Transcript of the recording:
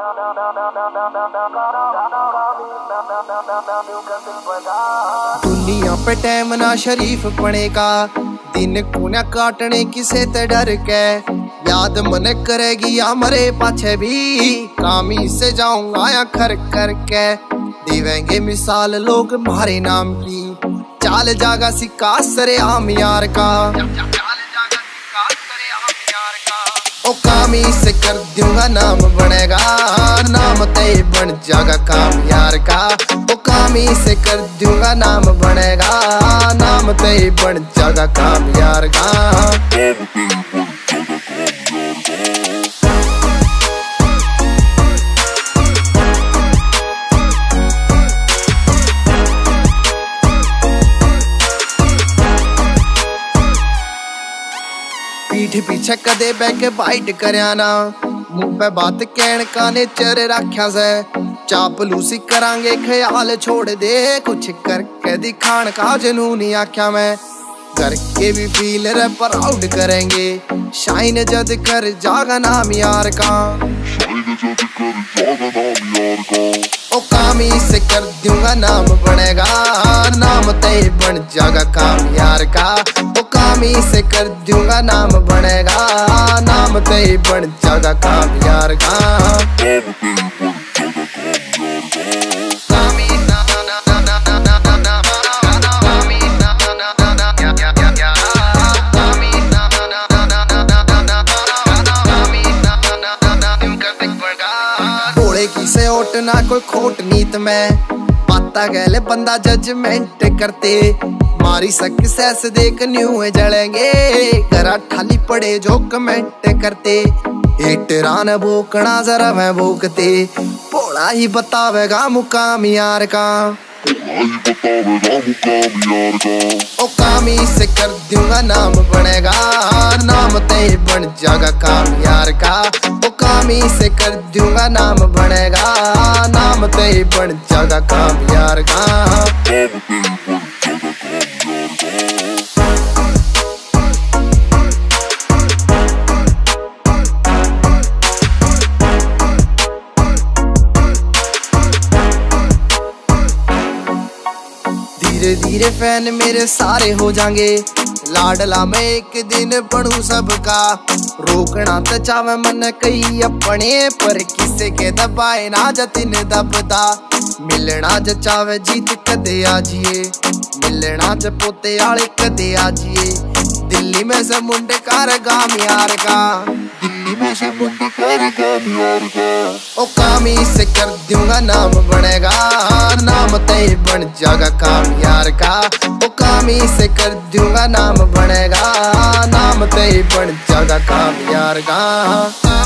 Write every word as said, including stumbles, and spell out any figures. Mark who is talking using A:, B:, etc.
A: दुनिया पे टाइम ना शरीफ पड़े का, दिन को न काटने किसे ते डर के। याद मन करेगी या मरे पाछे भी, कामी से जाऊंगा या खर करके। देवेंगे मिसाल लोग मारे नाम की, चाल जागा सिक्का सरे आम यार का। ओ कामी से कर दूंगा नाम बनेगा, नाम तय बन जागा काम यार का। ओ कामी से कर दूंगा नाम बनेगा, नाम तय बन जागा काम यार का। पीठ पीछे कदे बैक बाइट करया ना, मुंह पे बात कहन का नेचर रखा से। चापलूसी करांगे ख्याल छोड़ दे, कुछ करके दिखान का जनून आख्या मैं। करके भी फील रे प्राउड करेंगे, शाइन जद कर जागा नाम यार का। ओ कामी से कर दूंगा नाम बनेगा, नाम तय बन जागा काम यार का। ओ कामी से कर दूंगा नाम बनेगा, नाम तय बन जागा काम यार का। किसे ओट ना कोई खोट नीत में, पाता गैले बंदा जजमेंट करते। मारी सक्सेस देख न्यू जलेंगे, करा ठाली पड़े जो कमेंट करते। हेटरान भोकना जरा मैं भोकते, भोला ही बतावेगा मुकाम यार का। ओ कामी से कर दूंगा नाम बनेगा, नाम तय बन जागा काम यार का। ओ कामी से कर दूंगा नाम बनेगा, नाम तय बन जागा काम यार का। धीरे धीरे फैन मेरे सारे हो जाएंगे, लाडला मैं एक दिन बनूं सबका। रोकना तो चावे मन कई अपने, पर किसे के दबाए ना जतिन दबदा। मिलना ज चावे जीत कदे आजिए, मिलना ज पोते आले कदे आजिए। दिल्ली में से मुंडे कार गाम यार का, दिल्ली में से मुंडे कार गाम यार का। ओ कामी से कर दूंगा नाम बनेगा, नाम तय बन जागा काम यार का। ओ कामी से कर दूंगा नाम बनेगा, नाम तय बन जागा काम यार का।